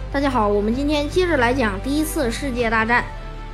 大家好，我们今天接着来讲第一次世界大战。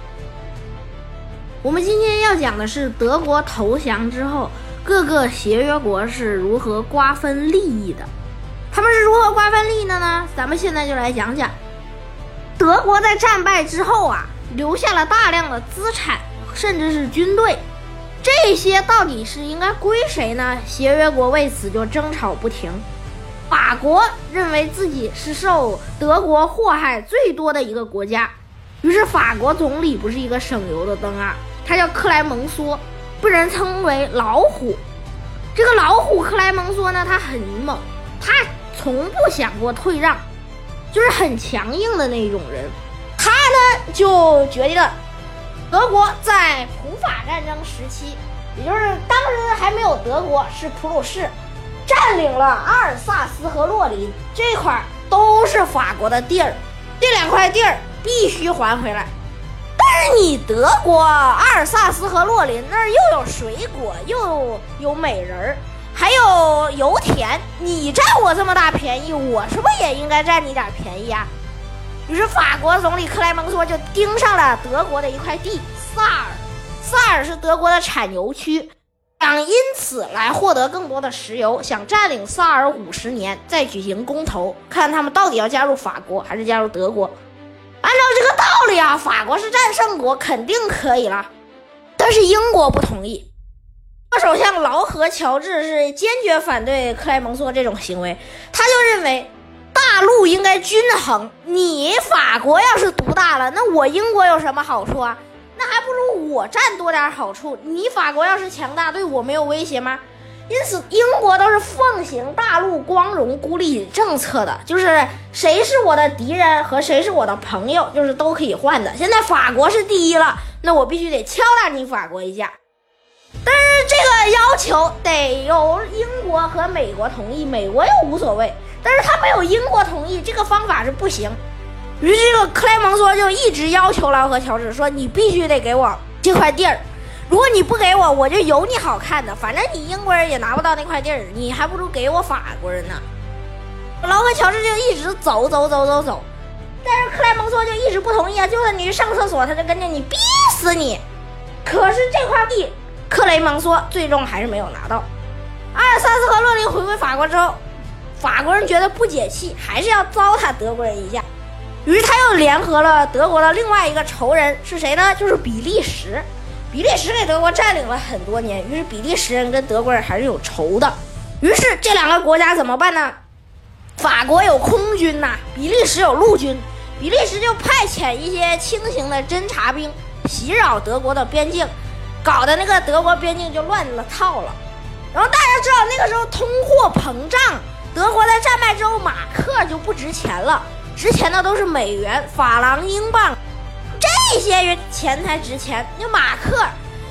我们今天要讲的是德国投降之后，各个协约国是如何瓜分利益的。他们是如何瓜分利益的呢？咱们现在就来讲讲。德国在战败之后啊，留下了大量的资产，甚至是军队。这些到底是应该归谁呢？协约国为此就争吵不停。法国认为自己是受德国祸害最多的一个国家，于是法国总理不是一个省油的灯啊，他叫克莱蒙梭，被人称为老虎。这个老虎克莱蒙梭呢，他很猛，他从不想过退让，就是很强硬的那种人。他呢就决定了德国在普法战争时期，也就是当时还没有德国，是普鲁士占领了阿尔萨斯和洛林，这块都是法国的地儿，这两块地儿必须还回来。但是你德国阿尔萨斯和洛林那儿又有水果，又有美人，还有油田，你占我这么大便宜，我是不是也应该占你点便宜啊？于是法国总理克莱蒙梭就盯上了德国的一块地萨尔，萨尔是德国的产油区，想因此来获得更多的石油，想占领萨尔50年，再举行公投，看他们到底要加入法国还是加入德国。按照这个道理啊，法国是战胜国，肯定可以了。但是英国不同意，首相劳合乔治是坚决反对克莱蒙梭这种行为，他就认为大陆应该均衡，你法国要是独大了，那我英国有什么好处啊？那还不如我占多点好处，你法国要是强大，对我没有威胁吗？因此英国都是奉行大陆光荣孤立政策的，就是谁是我的敌人和谁是我的朋友，就是都可以换的。现在法国是第一了，那我必须得敲打你法国一下。但是这个要求得由英国和美国同意，美国又无所谓，但是他没有英国同意，这个方法是不行。于是这个克莱蒙梭就一直要求劳合乔治说，你必须得给我这块地儿，如果你不给我，我就有你好看的，反正你英国人也拿不到那块地儿，你还不如给我法国人呢。劳合乔治就一直走，但是克莱蒙梭就一直不同意啊，就算你去上厕所他就跟着你，逼死你。可是这块地克雷蒙梭最终还是没有拿到。阿尔萨斯和洛林回归法国之后，法国人觉得不解气，还是要糟蹋德国人一下，于是他又联合了德国的另外一个仇人，是谁呢？就是比利时。比利时给德国占领了很多年，于是比利时人跟德国人还是有仇的。于是这两个国家怎么办呢？法国有空军呐，比利时有陆军，比利时就派遣一些轻型的侦察兵袭扰德国的边境，搞得那个德国边境就乱了套了。然后大家知道那个时候通货膨胀，德国在战败之后马克就不值钱了，值钱的都是美元、法郎、英镑，这些钱才值钱。那马克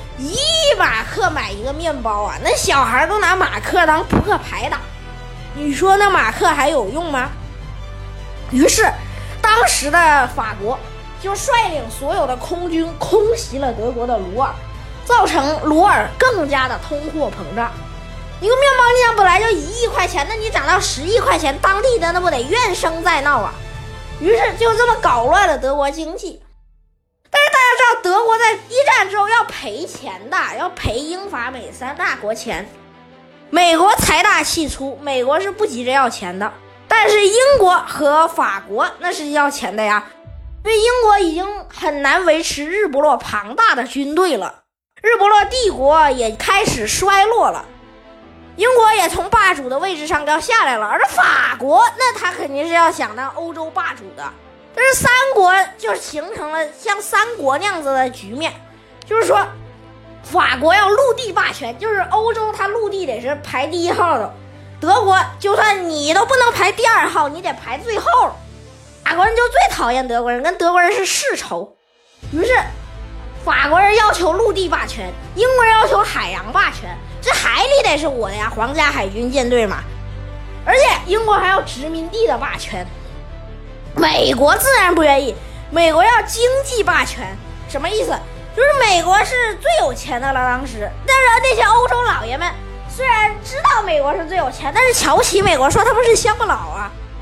1马克买一个面包啊，那小孩都拿马克当扑克牌打，你说那马克还有用吗？于是当时的法国就率领所有的空军空袭了德国的鲁尔，造成鲁尔更加的通货膨胀。一个面包你想本来就1亿块钱，那你涨到10亿块钱，当地的那不得怨声载道啊？于是就这么搞乱了德国经济。但是大家知道德国在一战之后要赔钱的，要赔英法美3大国钱。美国财大气粗，美国是不急着要钱的，但是英国和法国那是要钱的呀，因为英国已经很难维持日不落庞大的军队了，日不落帝国也开始衰落了，英国也从霸主的位置上要下来了，而法国那他肯定是要想当欧洲霸主的。但是三国就形成了像三国那样子的局面，就是说法国要陆地霸权，就是欧洲它陆地得是排第1号的，德国就算你都不能排第2号，你得排最后。法国人就最讨厌德国人，跟德国人是世仇。于是法国人要求陆地霸权，英国人要求海洋霸权，这海里得是我的呀，皇家海军舰队嘛。而且英国还要殖民地的霸权，美国自然不愿意，美国要经济霸权。什么意思？就是美国是最有钱的了当时，但是那些欧洲老爷们虽然知道美国是最有钱，但是瞧不起美国，说他们是乡巴佬啊。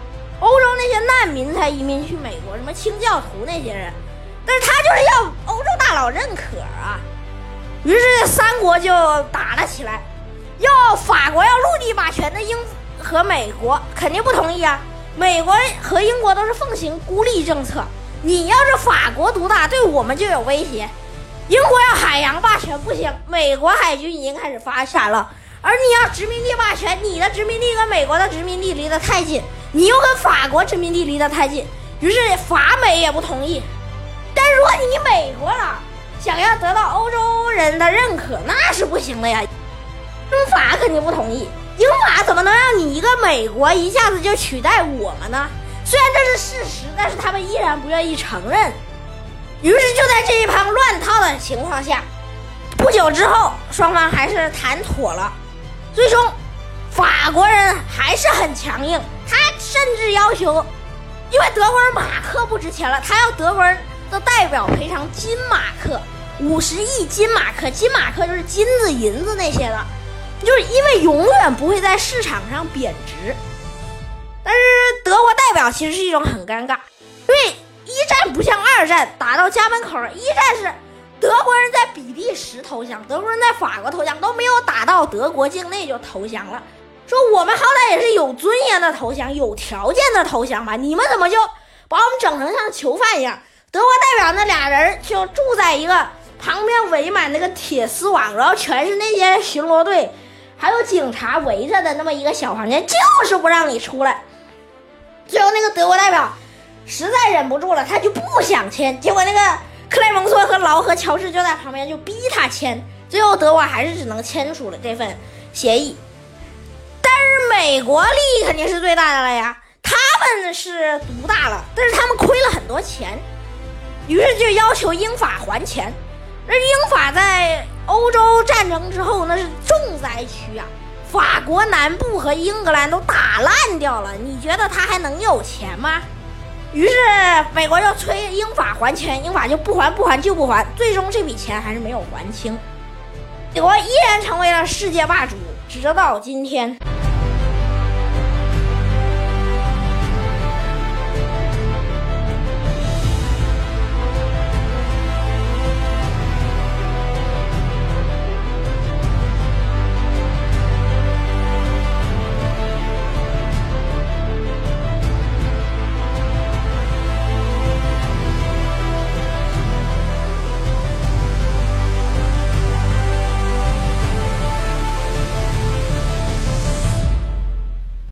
欧洲那些难民才移民去美国，什么清教徒那些人，但是他就是要欧洲大佬认可啊。于是三国就打了起来，要法国要陆地霸权的英和美国肯定不同意啊。美国和英国都是奉行孤立政策，你要是法国独大，对我们就有威胁。英国要海洋霸权不行，美国海军已经开始发展了，而你要殖民地霸权，你的殖民地跟美国的殖民地离得太近，你又跟法国殖民地离得太近，于是法美也不同意。但如果你美国佬想要得到欧洲人的认可，那是不行的呀。英法肯定不同意，英法怎么能让你一个美国一下子就取代我们呢？虽然这是事实，但是他们依然不愿意承认。于是就在这一盘乱套的情况下，不久之后双方还是谈妥了。最终法国人还是很强硬，他甚至要求，因为德国人马克不值钱了，他要德国人的代表赔偿金马克50亿金马克，金马克就是金子银子那些的，就是因为永远不会在市场上贬值。但是德国代表其实是一种很尴尬，因为一战不像二战打到家门口，一战是德国人在比利时投降，德国人在法国投降，都没有打到德国境内就投降了，说我们好歹也是有尊严的投降，有条件的投降吧，你们怎么就把我们整成像囚犯一样？德国代表那俩人就住在一个旁边围满那个铁丝网，然后全是那些巡逻队还有警察围着的那么一个小房间，就是不让你出来。最后那个德国代表实在忍不住了，他就不想签，结果那个克莱蒙梭和劳和乔治就在旁边就逼他签，最后德国还是只能签署了这份协议。但是美国利益肯定是最大的了呀，他们是独大了，但是他们亏了很多钱，于是就要求英法还钱。而英法在欧洲战争之后那是重灾区啊，法国南部和英格兰都打烂掉了，你觉得他还能有钱吗？于是美国就催英法还钱，英法就不还就不还，最终这笔钱还是没有还清，美国依然成为了世界霸主，直到今天。